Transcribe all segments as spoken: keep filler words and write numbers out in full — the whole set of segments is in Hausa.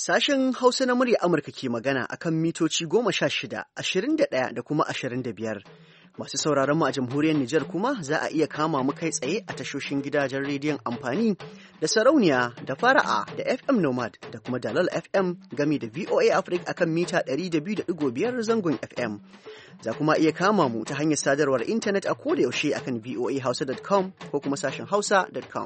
Sashen Hausa na murya Amurka ke magana akan mitoci goma sha shida, ashirin da ɗaya da kuma ashirin da biyar. Masu sauraron mu a jamhuriyar Nijar kuma za a iya kama mu kai tsaye a tashoshin gidajen rediyon amfani da sarauniya da fara'a da F M Nomad da kuma Dalal F M gami da V O A Africa akan mita ɗari da biyu da ɗigo biyar zangon F M. Za kuma iya kama mu ta hanyar sadarwar intanet a koda yaushe akan v o a hausa dot com ko kuma sashen hausa dot com.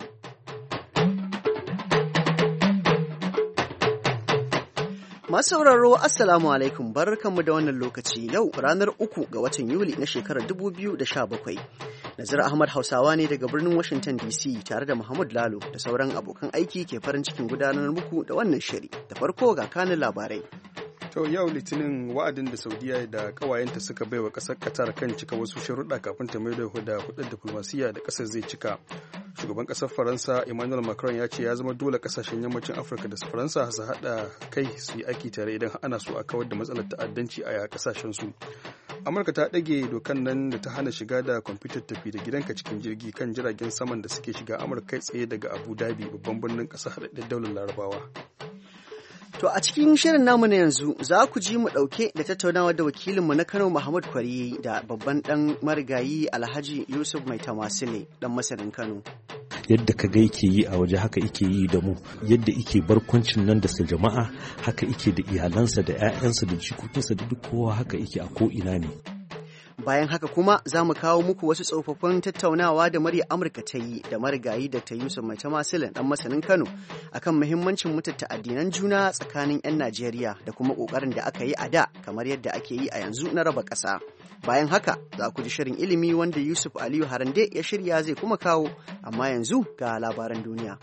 Masu sauraro Assalamu alaikum barkanmu da wannan lokaci yau ranar uku ga watan Yuli na shekarar dubu biyu da sha bakwai. Nazir Ahmad Hausawa ne daga birnin Washington D C tare da Muhammad Lalo da sauran abokan aiki ke farin cikin gudanar muku da wannan shiri. Da farko ga kanin labarai. To yau Litinin wa'adin da Saudiya da kawayenta suka baiwa ƙasar Qatar kan cika wasu sharuɗa kafin ta maido da hudar diflomasiyya da ƙasar zai cika. Shugaban ƙasar Faransa Emmanuel Macron ya ce ya zama dole ƙasashen yammacin Afirka da Faransa su haɗa kai su yi aiki tare idan ana so a kawar da matsalar ta'addanci a ƙasashen su. Amurka ta ɗage dokan nan da ta hana shiga da kwamfutar tafi da gidanka cikin jirgi kan jiragen saman da suke shiga Amurka kai tsaye daga Abu Dhabi babban birnin ƙasar haɗaɗɗen daular Larabawa. To a cikin shirin namu na yanzu za ku ji mu ɗauke da tattaunawa da wakilinmu na Kano Muhammad Kwari da babban ɗan marigayi Alhaji Yusuf Mai Tamasile ɗan masanin Kano. Yadda ka ga yake yi a waje haka ike yi da mu, yadda ike barkwancin nan da jama'a haka ike da iyalansa da 'ya'yansa da jikokinsa da duk kowa haka ike a ko'ina ne. Bayan haka kuma za mu kawo muku wasu tsofaffin tattaunawa da murya Amurka ta yi da marigayi Dakta Yusuf Mai Tamasile ɗan masanin Kano akan muhimmancin mutunta addinan juna tsakanin 'yan Najeriya da kuma ƙoƙarin da aka yi a da kamar yadda ake yi a yanzu na raba ƙasa. Bayan haka za ku ji shirin ilimi wanda Yusuf Aliyu Harande ya shirya zai kuma kawo, amma yanzu ga labaran duniya.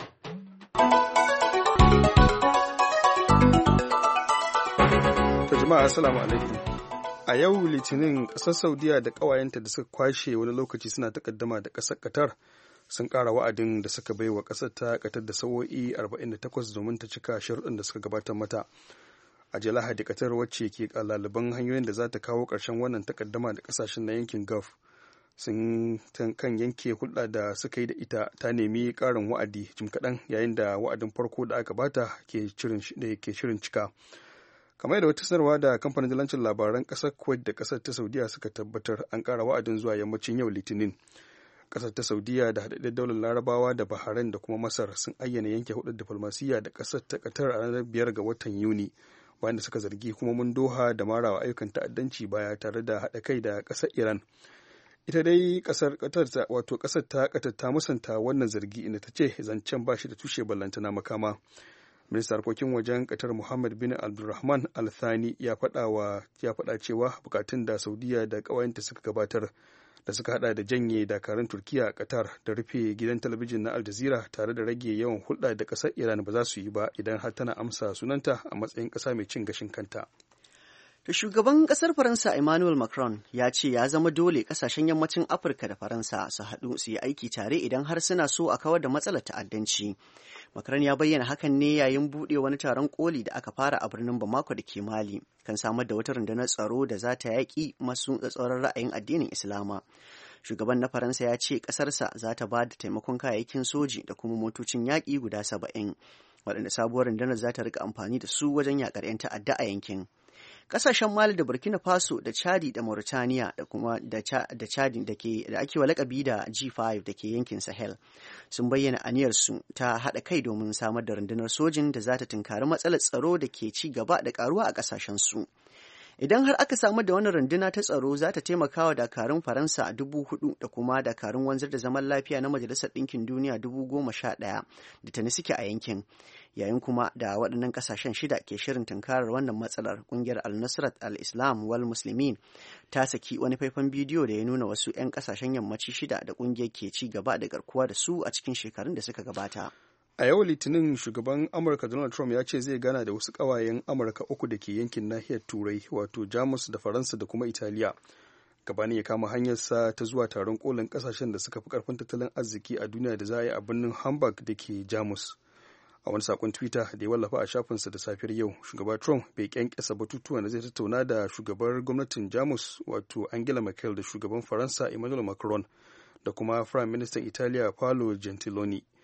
To jama'a assalamu alaikum. A yau Litinin ƙasar Saudiya da ƙawayenta da suka kwashe wani lokaci suna takaddama da ƙasar Qatar sun ƙara wa'adin da suka bai wa ƙasar ta Qatar da sa'o'i arba'in da takwas domin ta cika sharuɗin da suka gabatar mata. A jiya Lahadi Qatar wacce ke ƙalaliban hanyoyin da za ta kawo ƙarshen wannan takaddama da ƙasashen na yankin Gulf sun kan yanke hulɗa da suka yi da ita ta nemi ƙarin wa'adi jim kaɗan yayin da wa'adin farko da aka bata ke shirin cika. Kamar da wata sanarwa da kamfanin dalancin labaran ƙasar Kuwait da ƙasar ta Saudiya suka tabbatar an ƙara wa'adin zuwa yammacin yau Litinin. Ƙasar ta Saudiya da haɗaɗɗen daular Larabawa da Bahrain da kuma Masar sun ayyana yanke hudar diflomasiyya da ƙasar ta Qatar a ranar biyar ga watan Yuni bayan da suka zargi hukumomin Doha da marawa ayyukan ta'addanci baya tare da haɗa kai da ƙasar Iran. Ita dai ƙasar Qatar wato ƙasar ta Qatar ta musanta wannan zargi inda ta ce zancen ba shi da tushe ballantana makama. Ministan harkokin wajen Qatar Muhammad bin Abdulrahman Al Thani ya faɗa wa ya faɗa cewa bukatun da Saudiya da ƙawayenta suka gabatar da suka hada da janye dakarun Turkiya a Qatar da rufe gidan talabijin na Al Jazeera tare da rage yawan hulɗa da ƙasar Iran ba za su yi ba idan har tana amsa sunanta a matsayin ƙasa mai cin gashin kanta. Da shugaban ƙasar Faransa Emmanuel Macron ya ce ya zama dole ƙasashen yammacin Afirka da Faransa su haɗu su yi aiki tare idan har suna so a kawar da matsalar ta'addanci. Macron ya bayyana hakan ne yayin buɗe wani taron koli da aka fara a birnin Bamako da ke Mali kan samar da wata rundunar tsaro da za ta yaƙi masu tsatsauran ra'ayin addinin Islama. Shugaban na Faransa ya ce ƙasarsa za ta ba da taimakon kayayyakin soji da kuma motocin yaƙi guda saba'in, waɗanda sabuwar rundunar za ta rika amfani da su wajen yaƙar 'yan ta'adda a yankin. Kasashen Mali da Burkina Faso da Chadi da Mauritania da kuma da Chadi da ke da ake wa lakabi da G five da ke yankin Sahel sun bayyana aniyarsu ta haɗa kai domin samar da rundunar sojin da za ta tunkari matsalar tsaro da ke ci gaba da karuwa a ƙasashen su. Idan har aka samu da wani runduna ta tsaro za ta taimaka wa dakarun Faransa a dubu hudu da kuma dakarun wanzar da zaman lafiya na Majalisar Ɗinkin Duniya dubu goma sha ɗaya da tani suke a yankin. Yayin kuma da waɗannan ƙasashen shida ke shirin tunkarar wannan matsalar, ƙungiyar Al-Nusrat Al-Islam wal Muslimin ta saki wani faifan bidiyo da ya nuna wasu 'yan ƙasashen yammaci shida da ƙungiyar ke ci gaba da garkuwa da su a cikin shekarun da suka gabata. A yau Litinin shugaban Amurka Donald Trump ya ce zai gana da wasu ƙawayen Amurka uku da ke yankin nahiyar Turai wato Jamus da Faransa da kuma Italiya. Gabanin ya kama hanyarsa ta zuwa taron kolin ƙasashen da suka fi ƙarfin tattalin arziki a duniya da za a yi a birnin Hamburg da ke Jamus. A wani saƙon Twitter da ya wallafa a shafinsa da safiyar yau, shugaba Trump bai kyankyasa batutuwan da zai tattauna da shugabar gwamnatin Jamus wato Angela Merkel da shugaban Faransa Emmanuel Macron da kuma Prime Minister Italiya Paolo Gentiloni.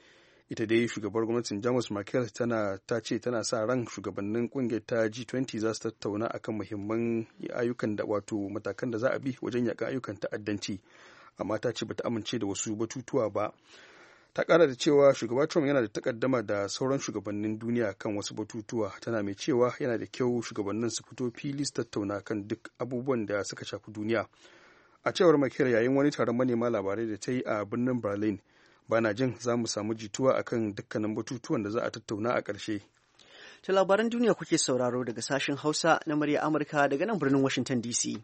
ita dai shugabar gwamnatin Jamus Merkel tana ta ce tana sa ran shugabannin kungiyar ta G twenty za su tattauna akan muhimman ayyukan da wato matakan da za a bi wajen yakan ayyukan ta'addanci, amma ta ce bata amince da wasu batutuwa ba. Ta kara da cewa shugaba Trump yana da takaddama da sauran shugabannin duniya kan wasu batutuwa, tana mai cewa yana da kyau shugabannin su fito fili su tattauna kan duk abubuwan da suka shafi duniya. A cewar Merkel yayin wani taron manema labarai da ta yi a birnin Berlin, bana jin za mu samu jituwa akan dukkanin batutuwan da za a tattauna a ƙarshe. Ta labaran duniya kuke sauraro daga sashen Hausa na murya Amurka daga nan birnin Washington D C.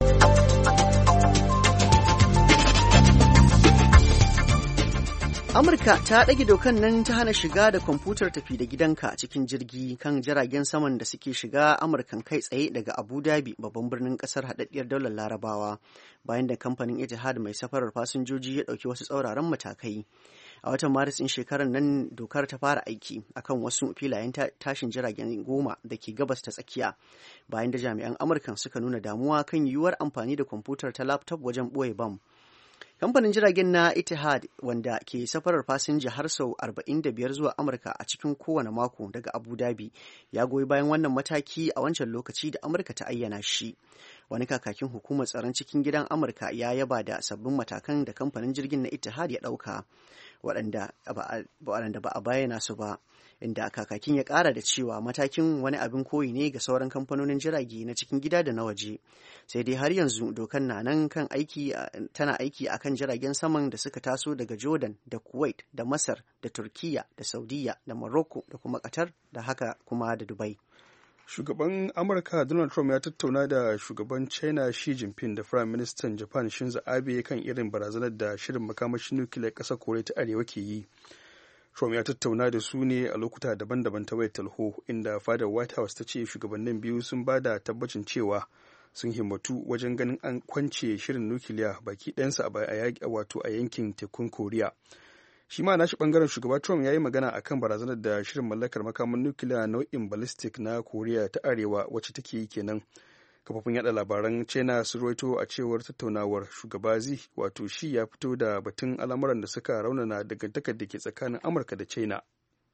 Amurka ta ɗage dokan nan ta hana shiga da kwamfutar tafi da gidanka cikin jirgi kan jiragen saman da suke shiga Amurkan kai tsaye daga Abu Dhabi, babban birnin ƙasar haɗaɗɗiyar daular Larabawa, bayan da kamfanin Etihad mai safarar fasinjoji ya ɗauki wasu tsauraran matakai. A watan Maris ɗin shekarar nan dokar ta fara aiki akan wasu filayen tashin jiragen goma da ke gabas ta tsakiya, bayan da jami'an Amurkan suka nuna damuwa kan yiwuwar amfani da kwamfutar ta laptop wajen ɓoye bam. Kamfanin jiragen na Etihad, wanda ke safarar fasinja har sau arba'in da biyar zuwa Amurka a cikin kowane mako daga Abu Dhabi, ya goyi bayan wannan mataki a wancan lokaci da Amurka ta ayyana shi. Wani kakakin hukumar tsaron cikin gidan Amurka ya yaba da sabbin matakan da kamfanin jirgin na Etihad ya ɗauka, waɗanda ba a bayyana su ba, inda kakakin ya ƙara da cewa matakin wani abin koyi ne ga sauran kamfanonin jirage na cikin gida da na waje. Sai dai har yanzu dokar na nan kan aiki tana aiki a kan jiragen saman da suka taso daga Jordan da Kuwait da Masar da Turkiya da Saudiya da Morocco da kuma Qatar da haka kuma da Dubai. Shugaban Amurka Donald Trump ya tattauna da shugaban China Xi Jinping da Prime Minister Japan Shinzo Abe kan irin barazanar da shirin makamashin nukiliyar ƙasar Koriya ta Arewa ke yi. Trump ya tattauna da su ne a lokuta daban-daban ta wayar talho, inda fadar White House ta ce shugabannin biyu sun ba da tabbacin cewa sun himmatu wajen ganin an kwance shirin nukiliya baki ɗayansa a wato a yankin tekun Koriya. Shi ma nashi bangaren shugaba Trump ya yi magana akan barazanar da shirin mallakar makaman nukiliya nau'in ballistic na Koriya ta Arewa wacce take yi kenan. Kafofin yada labaran China sun rawaito a cewar tattaunawar shugaba Xi wato shi ya fito da batun al'amuran da suka raunana dangantakar da ke tsakanin Amurka da China.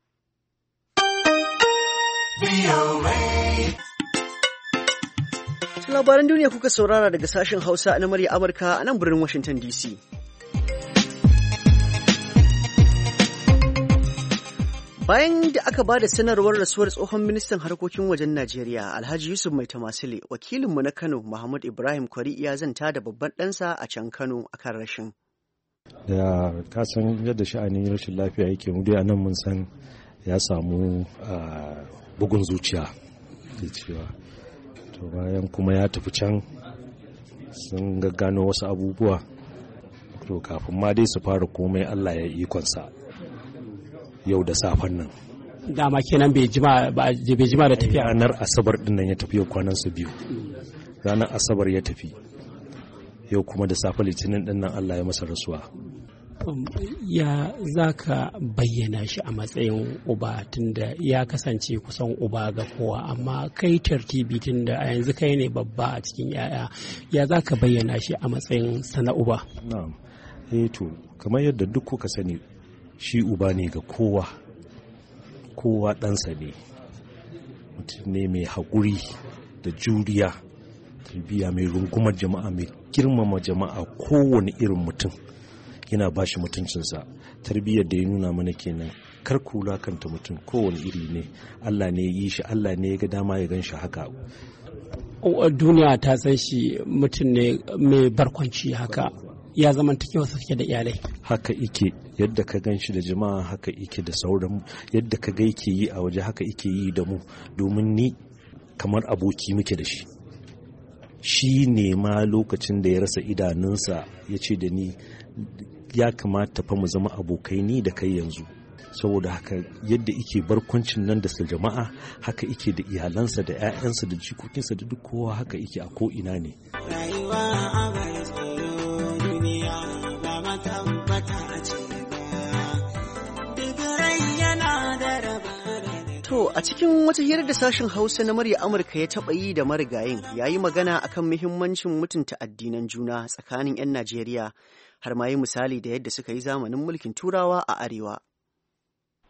Labaran duniya kuka saurara daga sashen Hausa na murya Amurka a nan birnin Washington D C. Bayan da aka ba da sanarwar rasuwar tsohon ministan harkokin wajen Najeriya, Alhaji Yusuf Mai Tamasile, wakilinmu na Kano, Muhammad Ibrahim Kwari, ya zanta da babban ɗansa a can Kano akan rashin. Da ka san yadda sha'anin rashin lafiya yake, mu dai a nan mun san ya samu bugun zuciya da cewa. To bayan kuma ya tafi can sun gaggano wasu abubuwa, to kafin ma dai su fara komai Allah ya yi ikonsa. Yau da safen nan dama kenan bai jima bai jima da tafiya. Ranar asabar din nan ya tafi, yau kwanan su biyu. Ranar asabar ya tafi, yau kuma da safe litinin din nan Allah ya masa rasuwa. Ya zaka bayyana shi a matsayin uba, tunda ya kasance kusan uba ga kowa, amma kai tartibi tunda a yanzu kai ne babba a cikin yaya, ya zaka bayyana shi a matsayin sana uba? Na'am, eh to kamar yadda duk kuka sani, shi uba ne ga kowa, kowa ɗansa ne, mutum ne mai haƙuri da juriya, tarbiyya mai rungumar jama'a, mai girmama jama'a, kowane irin mutum yana ba shi mutuncinsa. Tarbiyyar da ya nuna mana kenan, kar ku wulakanta mutum kowane iri ne, Allah ne ya yi shi, Allah ne ya ga dama ya gan shi haka. Duniya ta san shi mutum ne mai barkwanci haka, ya zamantakewa suke da iyalai. Haka ike, yadda ka gan shi da jama'a haka ike da sauran, yadda ka ga yake yi a waje haka ike yi da mu, domin ni kamar aboki muke da shi. Shi ne ma lokacin da ya rasa idanunsa ya ce da ni ya kamata fa mu zama abokai ni da kai yanzu. Saboda haka yadda ike barkwancin nan da jama'a haka ike da iyalansa da 'ya'yansa da jikokinsa da duk kowa haka ike a ko'ina ne. To, a cikin wata hirar da sashen Hausa na murya Amurka ya taɓa yi da marigayin, ya yi magana akan muhimmancin mutunta addinan juna tsakanin 'yan Najeriya, har ma yi misali da yadda suka yi zamanin mulkin Turawa a Arewa.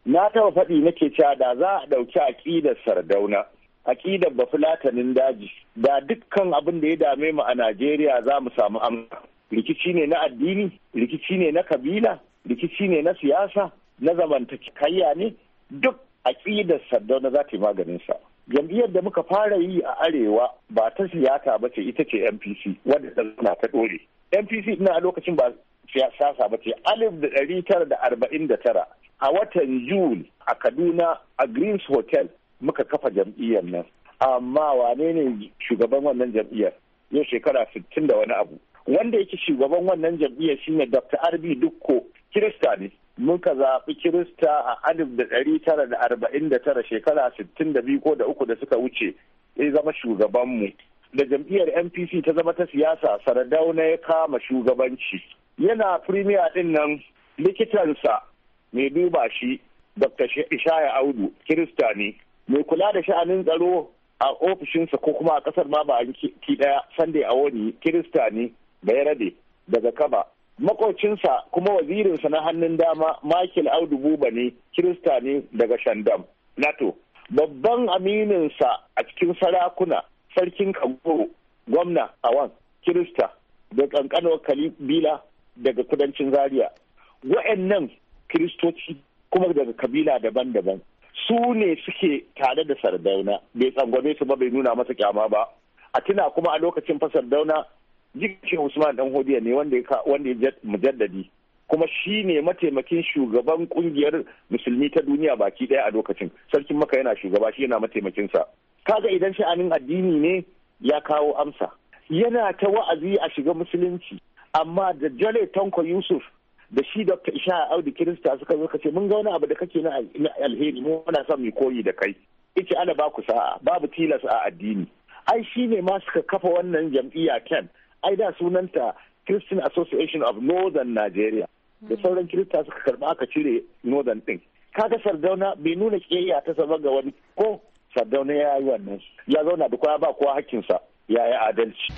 na taɓa faɗi nake cewa da za a ɗauki aƙidar Sardauna, aƙidar bafulatanin daji, da dukkan abin da ya dame mu a Najeriya za mu samu amsa. Rikici ne na addini, rikici ne na kabila, rikici ne na siyasa, na zamantakayya ne, duk aƙidar Sardauna za ta yi maganinsa. Jam'iyyar da muka fara yi a Arewa ba ta siyasa ba ce, ita ce N P C, wadda ta ta ɗore. N P C ina a lokacin ba siyasa ba ce, alif da ɗari tara da arba'in da tara a watan Jun a Kaduna a Greens Hotel muka kafa jam'iyyar nan. Amma wane ne shugaban wannan jam'iyyar? Yau shekara sittin da wani abu. Wanda yake shugaban wannan jam'iyyar shine Doctor R B Dukko, Kirista ne. Muka zaɓi Kirista a alif da ɗari tara da arba'in da tara shekara sittin da biyu ko da uku da suka wuce ya zama shugabanmu. Da jam'iyyar N P C ta zama ta siyasa, Sardauna ya kama shugabanci. Yana firimiya ɗin nan likitansa mai duba shi Doctor Ishaya Audu, Kirista ne. Mai kula da sha'anin tsaro a ofishinsa ko kuma a ƙasar ma ba ki ɗaya Sunday Awoni, Kirista ne, Bayarabe daga Kaba. Makocinsa kuma wazirinsa na hannun dama Michael Audu Buba ne, Kirista ne daga Shandam, NATO. Babban amininsa a cikin sarakuna, Sarkin Kagoro, gwamna Awan, Kirista, da kankanar kabila daga kudancin Zaria. Wa'annan Kiristoci kuma daga kabila daban-daban. Su ne suke tare da Sardauna, bai tsangwame su ba, bai nuna masa kyama ba. A tuna kuma a lokacin fa Sardauna jikin Usman Dan Hodiya ne wanda ya mujaddadi, kuma shi ne mataimakin shugaban kungiyar musulmi ta duniya baki daya a lokacin. Sarkin Maka yana shugaba, shi yana mataimakinsa. Kaga idan sha'anin addini ne ya kawo amsa. Yana ta wa'azi a shiga musulunci, amma da Jale Tanko Yusuf da shi Doctor Ishaya Audu Kirista suka zo kace mun ga wani abu da kake na alheri, mu muna son mu koyi da kai. Ice ana ba ku sa'a, babu tilas a addini. Ai shi ne ma suka kafa wannan jam'iyya Ken. Ai da sunanta Christian Association of Northern Nigeria. Da sauran Kirista suka karba aka cire Northern din. Kaga Sardauna bai nuna kiyayya ta saba ga wani, ko Sardauna ya yi wannan. Ya zauna da kowa ba kowa hakkinsa, ya yi adalci.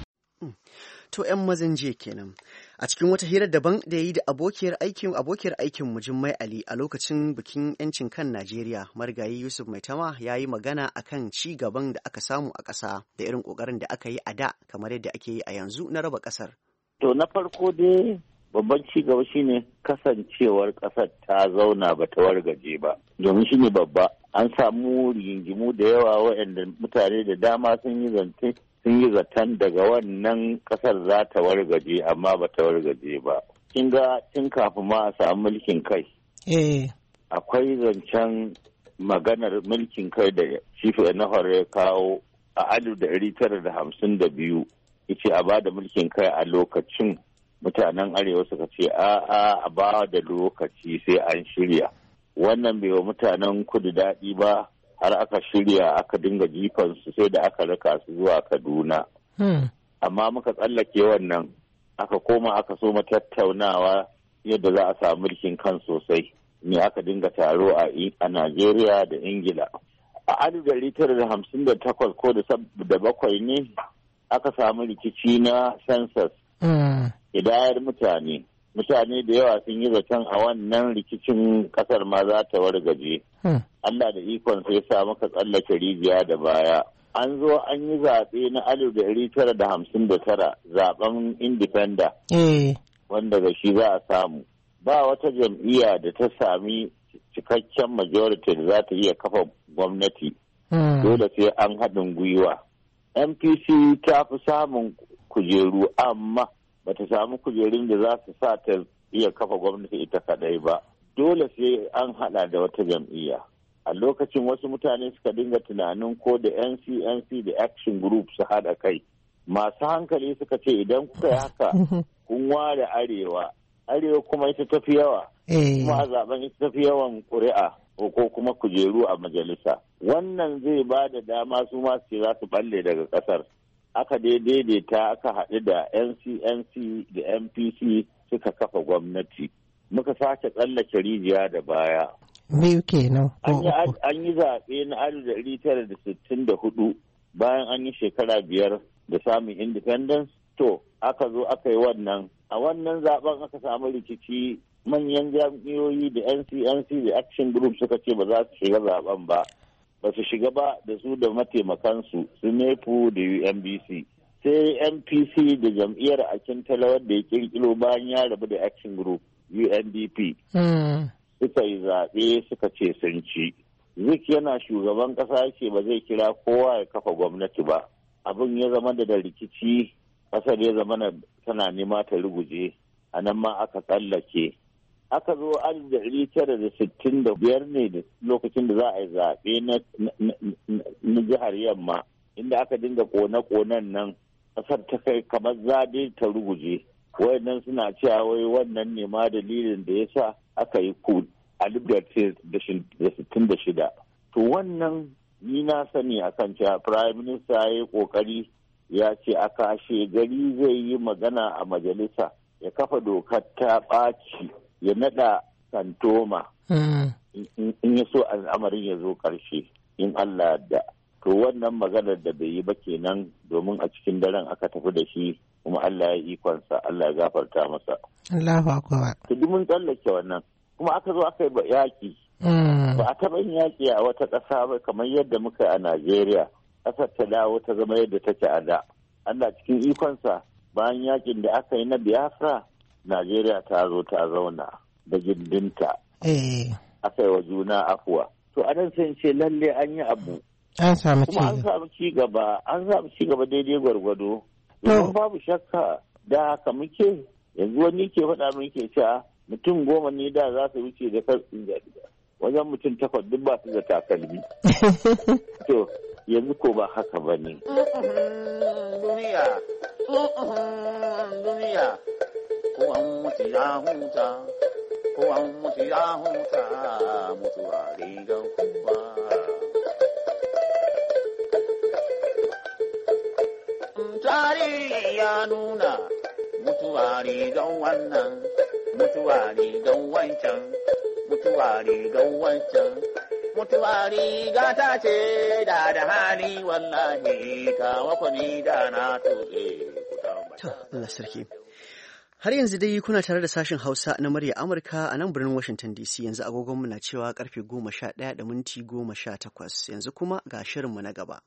To ‘yan mazan jiya kenan. A cikin wata hira daban da ya yi da abokiyar aikin abokiyar aikin mu Jummai Ali a lokacin bikin ‘yancin kan Najeriya, marigayi Yusuf Maitama ya yi magana akan ci gaban da aka samu a ƙasa da irin ƙoƙarin da aka yi a da kamar yadda ake yi a yanzu na raba ƙasar. To na farko dai babban ci gaba shine kasancewar ƙasar ta zauna ba ta wargaje ba, domin shine babba. An samu rigingimu da yawa waɗanda mutane da dama sun yi zance sun yi zaton daga wannan kasar za ta wargaje, amma ba ta wargaje ba. Kin ga tun kafin ma a samu mulkin kai. Eh. Akwai zancen maganar mulkin kai da Chifu Enahor ya kawo a alif da ɗari tara da hamsin da biyu. Yace a ba da mulkin kai a lokacin mutanen Arewa suka ce a'a a ba da lokaci sai an shirya. Wannan bai wa mutanen kudu daɗi ba. Har aka shirya aka dinga jifansu sai da aka raka su zuwa Kaduna. Hmm. Amma muka tsallake wannan aka koma aka so mu tattaunawa yadda za a samu mulkin kan sosai. Ne aka dinga taro a a Najeriya da Ingila. A alif dari tara da hamsin da takwas ko da bakwai ne aka samu rikici na census. Hmm. Idayar mutane. Mutane da yawa sun yi zaton a wannan rikicin kasar ma za ta wargaje. Hmm. Allah da ikon sai sa maka tsallake rijiya da baya. An zo an yi zaɓe na alif da ɗari tara da hamsin da tara zaɓen indifenda. Mm. Wanda ga shi za a samu. Ba wata jam'iyya da ta sami cikakken majority da za ta iya kafa gwamnati. Mm. Dole sai an haɗin gwiwa. N P C ta fi samun kujeru amma ba ta samu kujerun da za su sa ta iya kafa gwamnati ita kaɗai ba. Dole sai an haɗa da wata jam'iyya. A lokacin wasu mutane suka dinga tunanin ko da N C N C da Action Group su haɗa kai. Masu hankali suka ce idan kuka yi haka kun ware arewa, arewa kuma ita tafi yawa, kuma a zaben ita tafi yawan ƙuri'a ko kuma kujeru a majalisa. Wannan zai ba da dama su ma ce za su balle daga ƙasar. Aka daidaita aka haɗu da N C N C da N P C suka kafa gwamnati. Muka sake tsallake rijiya da baya. Biyu kenan. An yi zaɓe na alif da tara da sittin da hudu bayan an yi shekara biyar da samun independence. to aka zo aka yi wannan a wannan zaben aka samu rikici manyan jam'iyyoyi da N C N C da Action Group suka ce ba za su shiga zaben ba ba su shiga ba da su da mataimakansu su nepu da U N B C sai N P C da jam'iyyar Akintala wadda ya kirkiro bayan ya rabu da Action Group U N D P suka yi zaɓe suka ce sun ci. Zik yana shugaban ƙasa yake ba zai kira kowa ya kafa gwamnati ba. Abin ya zama da rikici, ƙasar ya zama tana nema ta ruguje, a nan ma aka tsallake. Aka zo alif da ɗari tara da sittin da biyar ne da lokacin da za a yi zaɓe na jihar Yamma, inda aka dinga ƙone-ƙonen nan, ƙasar ta kai kamar zaɓe ta ruguje. Wayannan suna cewa wai wannan ne ma dalilin da ya sa aka yi ku alif da sittin da shida. To wannan ni na sani akan cewa Prime Minister ya yi kokari ya ce a kashe gari zai yi magana a majalisa ya kafa dokar ta ɓaci ya naɗa kantoma in ya so al'amarin ya zo ƙarshe in Allah da. To wannan maganar da bai yi ba kenan domin a cikin daren aka tafi da shi kuma Allah ya ikonsa Allah ya gafarta masa. Allahu akbar. To duk mun tsallake wannan kuma aka zo aka yi yaƙi. Ba a taɓa yin yaƙi a wata ƙasa ba kamar yadda muka a Najeriya. Ƙasar ta dawo ta zama yadda take a da. Allah cikin ikonsa bayan yaƙin da aka yi na Biafra, Najeriya ta zo ta zauna da gindinta. Aka yi wa juna afuwa. To a nan sai ce lalle an yi abu. An samu ci kuma an samu ci gaba an samu ci gaba daidai gwargwado. Domin babu shakka da haka muke yanzu wani ke faɗa min ke cewa mutum goma ne da za su wuce da wajen mutum takwas duk ba su da takalmi. To yanzu ko ba haka ba ne. Duniya, duniya, ko an mutu ya huta, ko an mutu ya huta, mutuwa rigar kuma. Tarihi ya nuna mutuwa rigar wannan, mutuwa rigar wancan, mutuwa rigar wancan, mutuwa riga ta ce da da hali wallahi kawo kwani da na tobe. Allah sarki. Har yanzu dai kuna tare da sashen Hausa na murya Amurka a nan birnin Washington D C yanzu agogonmu na cewa karfe goma sha ɗaya da minti goma sha takwas yanzu kuma ga shirinmu na gaba.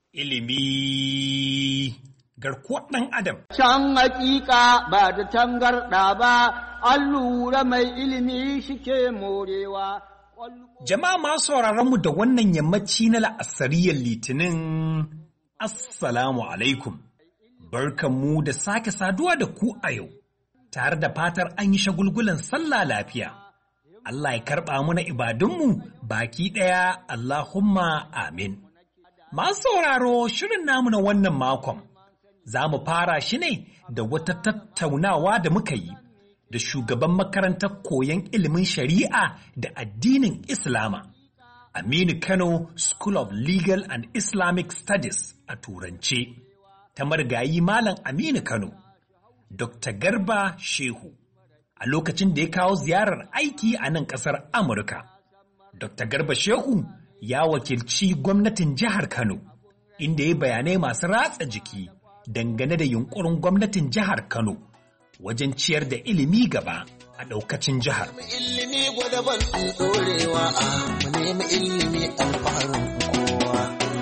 Ilimi garkuwar ɗan Adam. Can hakika ba da tangarɗa ba, an lura mai ilimi shike morewa. Jama'a masu mu da wannan yammaci na la'asariyar Litinin, Assalamu alaikum. Barkanmu da sake saduwa da ku a yau, tare da fatar an yi shagulgulan sallah lafiya. Allah ya karɓa muna ibadunmu baki ɗaya, Allahumma amin. Masu sauraro shirin namu na wannan makon, za mu fara shi ne da wata tattaunawa da muka yi da shugaban makarantar koyon ilimin shari'a da addinin Islama, Aminu Kano School of Legal and Islamic Studies a Turance, ta marigayi Malam Aminu Kano, Dokta Garba Shehu, a lokacin da ya kawo ziyarar aiki a nan ƙasar Amurka. Dokta Garba Shehu ya wakilci gwamnatin jihar Kano, inda ya bayanai masu ratsa jiki dangane da yunkurin gwamnatin jihar Kano wajen ciyar da ilimi gaba a ɗaukacin jihar. Ilimi gwada ban ɗorewa a mu nemi ilimi alfaharin kowa.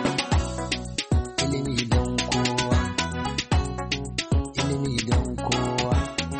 Ilimi don kowa. Ilimi don kowa.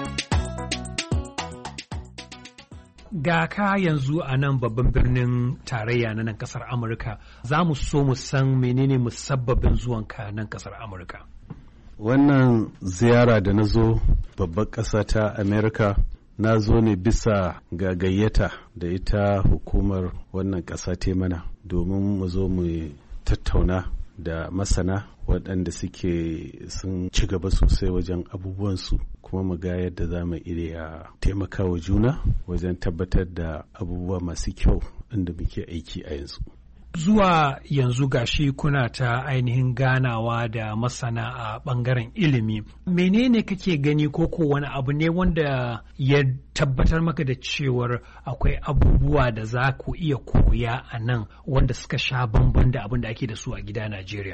Ga ka yanzu a nan babban birnin tarayya na nan kasar Amurka, za mu so mu san menene musabbabin zuwanka nan kasar Amurka. Wannan ziyara da na zo babbar ƙasa ta Amerika, na zo ne bisa ga gayyata da ita hukumar wannan ƙasa ta mana domin mu zo mu tattauna da masana waɗanda suke sun ci gaba sosai wajen abubuwansu, kuma mu ga yadda za mu iya taimaka wa juna wajen tabbatar da abubuwa masu kyau inda muke aiki a yanzu. Zuwa yanzu gashi kuna ta ainihin ganawa da masana a ɓangaren ilimi. Menene kake gani ko ko wani abu ne wanda ya tabbatar maka da cewar akwai abubuwa da za ku iya koya a nan wanda suka sha bamban da abin da ake da su a gida Najeriya?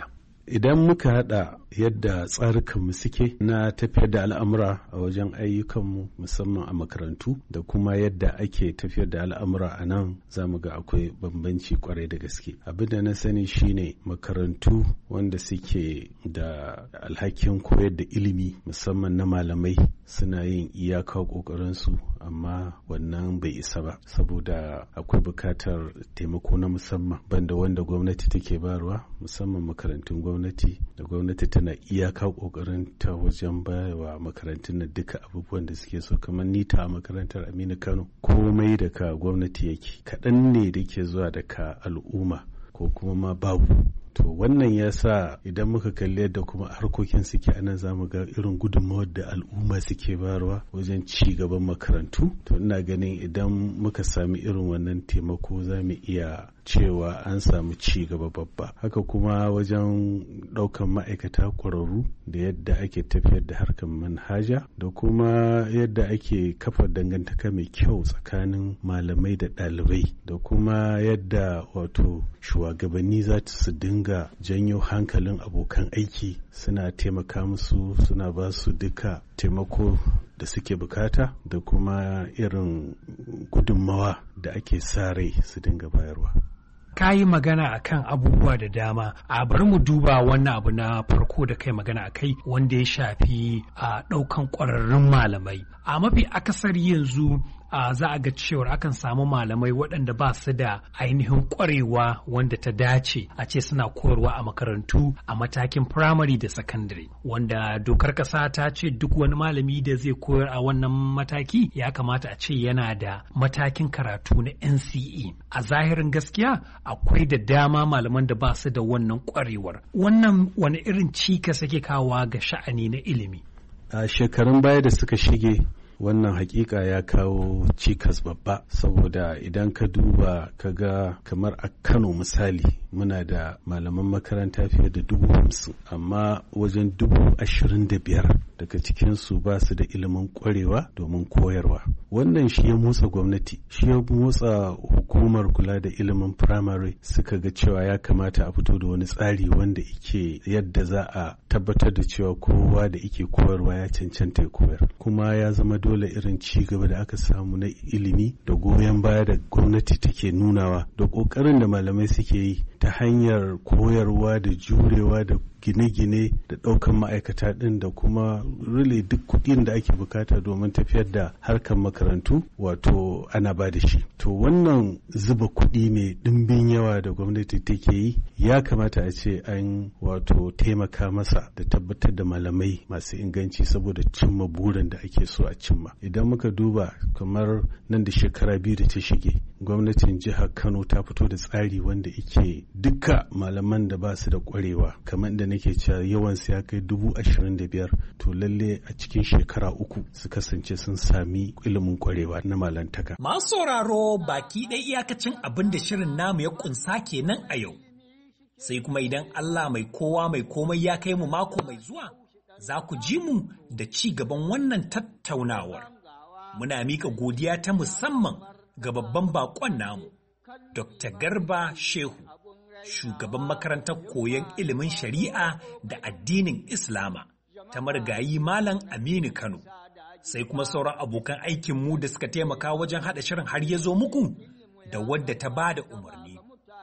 idan muka hada yadda tsarukanmu suke na tafiyar da al'amura a wajen ayyukanmu musamman a makarantu da kuma yadda ake tafiyar da al'amura a nan za mu ga akwai bambanci kwarai da gaske. Abin da na sani shine makarantu wanda suke da alhakin koyar da ilimi musamman na malamai suna yin iyaka ƙoƙarinsu, amma wannan bai isa ba saboda akwai bukatar taimako na musamman banda wanda gwamnati take bayarwa, musamman makarantun gwamnati da gwamnati tana iyaka ƙoƙarin ta wajen bayarwa makarantun na duka abubuwan da suke so. Kamar nita a makarantar Aminu Kano komai daga gwamnati yake, kaɗan ne da ke zuwa daga al'umma ko kuma ma babu. To wannan ya sa idan muka kalli yadda kuma harkokin suke anan za mu ga irin gudunmawar da al'umma suke bayarwa wajen ci gaban makarantu. To ina ganin idan muka sami irin wannan taimako za mu iya cewa an samu ci gaba babba. Haka kuma wajen ɗaukan ma'aikata ƙwararru da yadda ake tafiyar da harkar manhaja da kuma yadda ake kafa dangantaka mai kyau tsakanin malamai da ɗalibai da kuma yadda wato shugabanni za su dinga janyo hankalin abokan aiki, suna taimaka musu, suna ba su duka taimako da suke bukata da kuma irin gudunmawa da ake sa rai su dinga bayarwa. Ka yi magana a kan abubuwa da dama, a bari mu duba wannan abu na farko da kai magana a kai wanda ya shafi a ɗaukan ƙwararrun malamai. A mafi akasari yanzu a za a ga cewar akan samu malamai waɗanda ba su da ainihin ƙwarewa wanda ta dace a ce suna koyarwa a makarantu a matakin firamare da sakandare, wanda dokar ƙasa ta ce duk wani malami da zai koyar a wannan mataki ya kamata a ce yana da matakin karatu na N C E. A zahirin gaskiya akwai da dama malaman da ba su da wannan ƙwarewar. Wannan wani irin cikas yake kawowa ga sha'ani na ilimi? A shekarun baya da suka shige wannan hakika ya kawo cikas babba, saboda idan ka duba ka ga kamar a Kano misali muna da malaman makaranta fiye da dubu hamsin, amma wajen dubu ashirin da biyar daga cikinsu ba su da ilimin kwarewa domin koyarwa. Wannan shi ya motsa gwamnati, shi ya motsa hukumar kula da ilimin firamare suka ga cewa ya kamata a fito da wani tsari wanda ike yadda za a tabbatar da cewa kowa da ike koyarwa ya cancanta ya koyar. Kuma ya zama dole irin ci gaba da aka samu na ilimi da goyon baya da gwamnati take nunawa da ƙoƙarin da malamai suke yi ta hanyar koyarwa da jurewa da gine-gine da ɗaukan ma'aikata ɗin da kuma really duk kuɗin da ake bukata domin tafiyar da harkar makarantu wato ana ba da shi. To wannan zuba kuɗi mai ɗimbin yawa da gwamnati take yi ya kamata a ce an wato taimaka masa da tabbatar da malamai masu inganci saboda cimma burin da ake so a cimma. Idan muka duba kamar nan da shekara biyu da ta shige gwamnatin jihar Kano ta fito da tsari wanda yake duka malaman da ba su da ƙwarewa kamar da nake cewa yawan su ya kai dubu ashirin da biyar, to lalle a cikin shekara uku su kasance sun sami ilimin kwarewa na malantaka. Masu sauraro baki ɗaya iyakacin abin da shirin namu ya kunsa kenan a yau. Sai kuma idan Allah mai kowa mai komai ya kai mu mako mai zuwa, za ku ji mu da ci gaban wannan tattaunawar. Muna mika godiya ta musamman ga babban bakon namu, Dokta Garba Shehu, shugaban makarantar koyon ilimin shari'a da addinin Islama ta marigayi Malam Aminu Kano, sai kuma sauran abokan aikinmu da suka taimaka wajen haɗa shirin har ya zo muku da wadda ta ba da umarni,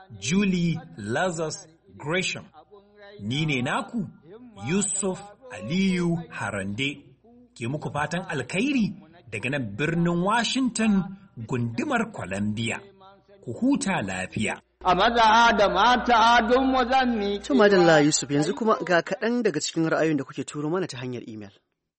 Julie Lazarus Gresham. Ni ne naku Yusuf Aliyu Harande, ke muku fatan alkhairi daga nan birnin Washington gundumar Columbia. Ku huta lafiya. A maza da mata don mu zan miƙe. To madalla Yusuf, yanzu kuma ga kaɗan daga cikin ra'ayoyin da kuke turo mana ta hanyar imel.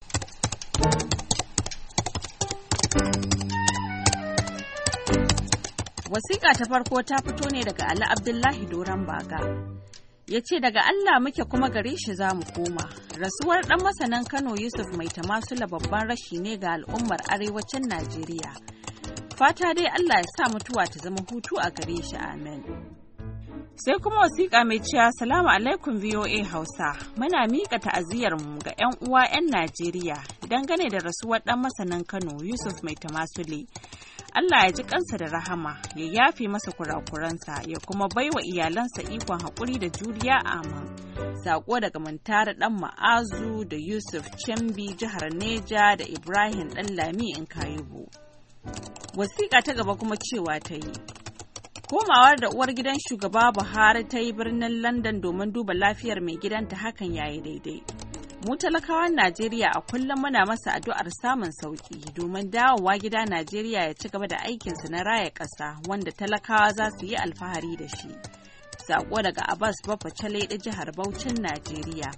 Wasiƙa ta farko ta fito ne daga Ali Abdullahi Doron Baga. Ya ce daga Allah muke kuma gare shi za mu koma. Rasuwar ɗan masanan Kano Yusuf Mai Tamasula babban rashi ne ga al'ummar arewacin Najeriya. Fata dai Allah ya sa mutuwa ta zama hutu a gare shi, amen. Sai kuma wasiƙa mai cewa salamu alaikum V O A Hausa, muna miƙa ta'aziyarmu ga 'yan uwa 'yan Najeriya dangane da rasuwar ɗan masanan Kano Yusuf Mai Tamasule. Allah ya ji kansa da rahama, ya yafe masa kurakuransa, ya kuma baiwa iyalansa ikon haƙuri da juriya, amin. Sako daga Muntari ɗan Ma'azu da Yusuf Cembi jihar Neja da Ibrahim ɗan Lami in Kayubu. Wasiƙa ta gaba kuma cewa ta yi. Komawar da uwar gidan shugaba Buhari ta yi birnin London domin duba lafiyar mai gidanta hakan yayi daidai. Mu talakawan Najeriya a kullum muna masa addu'ar samun sauki domin dawowa gida Najeriya ya ci gaba da aikinsa na raya ƙasa wanda talakawa za su yi alfahari da shi. Sako daga Abbas Baffa Chaleɗe jihar Bauchin Najeriya.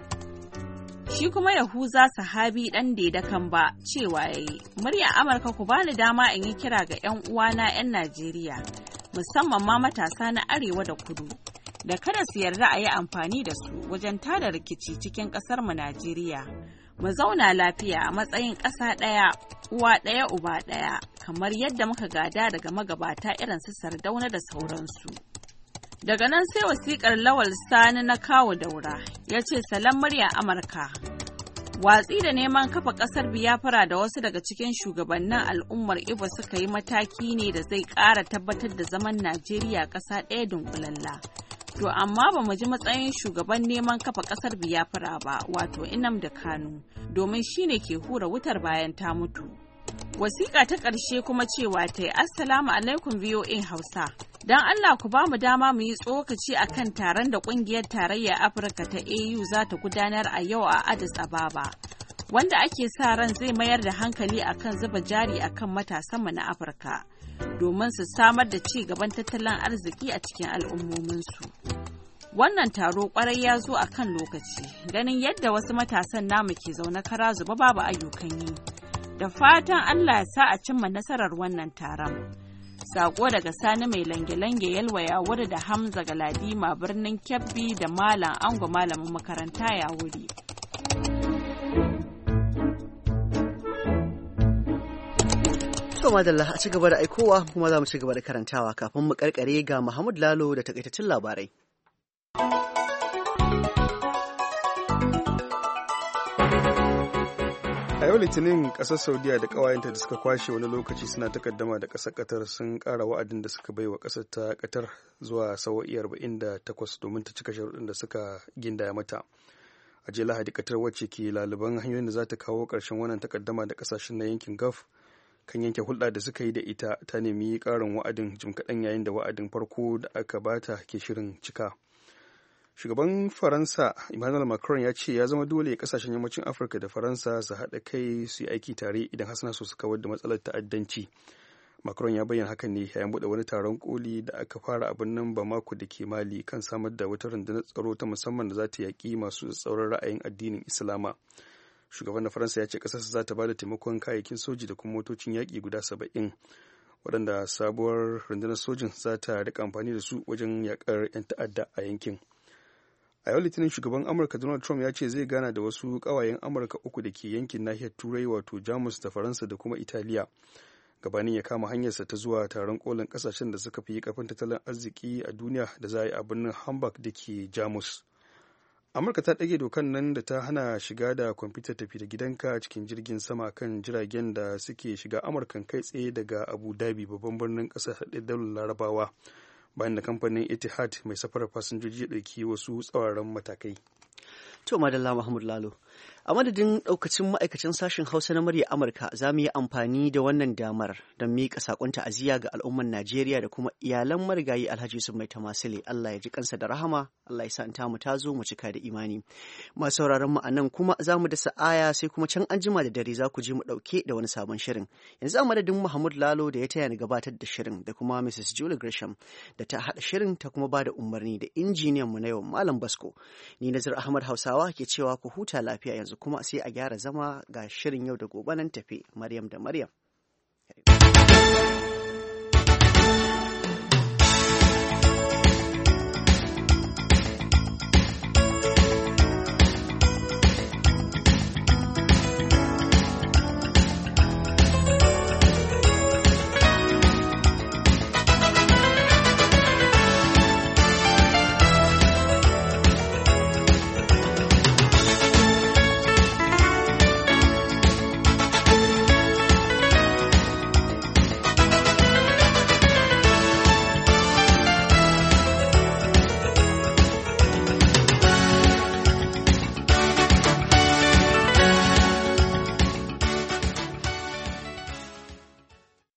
Shi kuma Yahuza Sahabi ɗan Deda Kamba cewa yayi, "Murya Amurka ku bani dama in yi kira ga 'yan uwana 'yan Najeriya, musamman ma matasa na arewa da kudu, da kada su yarda a yi amfani da su wajen tada rikici cikin ƙasar mu Najeriya. Mu zauna lafiya a matsayin ƙasa ɗaya, uwa ɗaya, uba ɗaya, kamar yadda muka gada daga magabata irin su Sardauna da sauransu." Daga nan sai wasiƙar Lawal Sani na Kawo Daura ya ce, "Salam murya Amurka. Watsi da neman kafa ƙasar Biafra da wasu daga cikin shugabannin al'ummar Igbo suka yi mataki ne da zai ƙara tabbatar da zaman Najeriya ƙasa ɗaya dunkulalla. To amma ba mu ji matsayin shugaban neman kafa ƙasar Biafra ba, wato Nnamdi Kanu, domin shi ne ke hura wutar bayan ta mutu." Wasiƙa ta ƙarshe kuma cewa ta yi, "Assalamu alaikum V O A Hausa. Don Allah ku ba mu dama mu yi tsokaci a kan taron da ƙungiyar tarayyar Afirka ta A U za ta gudanar a yau a Addis Ababa, wanda ake sa ran zai mayar da hankali a kan zuba jari a kan matasanmu na Afirka, domin su samar da ci gaban tattalin arziki a cikin al'ummominsu. Wannan taro ƙwarai ya zo a kan lokaci, ganin yadda wasu matasan namu ke zaune kara zuba babu ayyukan yi. Da fatan Allah ya sa a cimma nasarar wannan taron." Sako daga Sani mai lange-lange yalwaya wuri da Hamza Galadima birnin Kebbi da Malam Ango malamin makaranta ya wuri. To madalla a ci gaba da aikowa kuma za mu ci gaba da karantawa kafin mu karkare ga Muhammad Lalo da takaitaccen labarai. A yau Litinin ƙasar Saudiya da ƙawayenta da suka kwashe wani lokaci suna takaddama da ƙasar Qatar sun ƙara wa'adin da suka baiwa ƙasar ta Qatar zuwa sa'o'i arba'in da takwas domin ta cika sharuɗin da suka gindaya mata. A jiya Lahadi, Qatar wacce ke laluban hanyoyin da za ta kawo ƙarshen wannan takaddama da ƙasashen na yankin Gulf kan yanke hulɗa da suka yi da ita, ta nemi ƙarin wa'adin jim kaɗan yayin da wa'adin farko da aka bata ke shirin cika. Shugaban Faransa Emmanuel Macron ya ce ya zama dole kasashen yammacin Afirka da Faransa su haɗa kai su yi aiki tare idan har suna so su kawar da matsalar ta'addanci. Macron ya bayyana hakan ne yayin buɗe wani taron koli da aka fara a birnin Bamako da ke Mali kan samar da wata rundunar tsaro ta musamman da za ta yaƙi masu tsauran ra'ayin addinin Islama. Shugaban na Faransa ya ce ƙasarsa za ta ba da taimakon kayayyakin soji da kuma motocin yaƙi guda saba'in waɗanda sabuwar rundunar sojin za ta riƙa amfani da su wajen yaƙar 'yan ta'adda a yankin. A yau Litinin shugaban Amurka Donald Trump ya ce zai gana da wasu ƙawayen Amurka uku da ke yankin nahiyar Turai wato Jamus da Faransa da kuma Italiya. Gabanin ya kama hanyarsa ta zuwa taron kolin ƙasashen da suka fi kafin tattalin arziki a duniya da za a yi a birnin Hamburg da ke Jamus. Amurka ta ɗage dokan nan da ta hana shiga da kwamfutar tafi da gidanka cikin jirgin sama kan jiragen da suke shiga Amurkan kai tsaye daga Abu Dhabi babban birnin ƙasar haɗe daular Larabawa. Bayan da kamfanin Etihad mai safarar fasinjoji ya ɗauki wasu tsauraran matakai. To madalla Muhammad Lalo. A madadin ɗaukacin ma'aikacin sashen Hausa na murya Amurka za mu yi amfani da wannan damar don miƙa saƙon ta'aziyya ga al'umman Najeriya da kuma iyalan marigayi Alhaji Yusuf Mai Tamasile. Allah ya ji kansa da rahama, Allah ya sa in tamu ta zo mu cika da imani. Masu sauraron mu anan kuma za mu dasa aya sai kuma can an jima da dare za ku ji mu ɗauke da wani sabon shirin. Yanzu a madadin Muhammad Lalo da ya taya ni gabatar da shirin da kuma Missus Julie Gresham da ta haɗa shirin ta kuma ba da umarni da injiniyan mu na yau Malam Basko. Ni Nazir Ahmad Hausawa ke cewa ku huta lafiya yanzu kuma sai a gyara zama ga shirin yau da gobe nan tafe Maryam da Maryam.